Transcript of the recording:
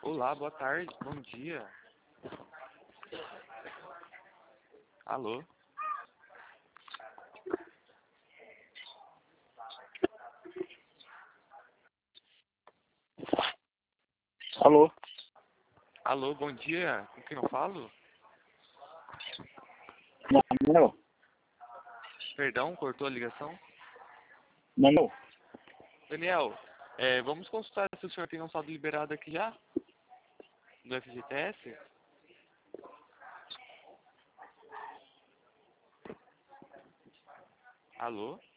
Olá, boa tarde, bom dia. Alô? Alô? Alô, bom dia, com quem eu falo? Manuel? Perdão, cortou a ligação? Manuel? Daniel, vamos consultar se o senhor tem um saldo liberado aqui já? Do FGTS? Alô?